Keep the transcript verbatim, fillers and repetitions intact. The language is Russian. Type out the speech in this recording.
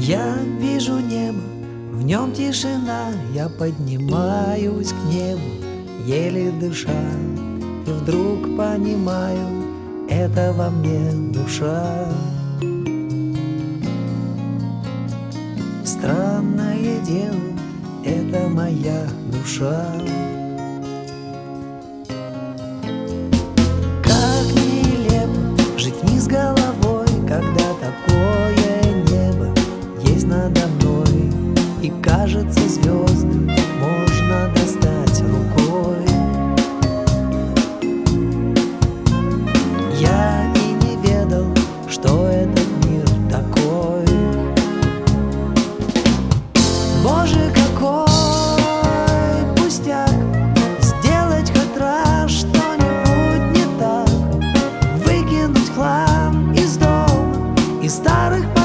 Я вижу небо, в нем тишина, я поднимаюсь к небу, еле дыша, и вдруг понимаю, это во мне душа. Странное дело, это моя душа. Как нелепо жить не с головой, когда такое небо есть надо мной, и кажется, звезды можно достать рукой. Я и не ведал, что этот мир такой. Боже, какой пустяк сделать хоть раз что-нибудь не так, выкинуть хлам из дома, из старых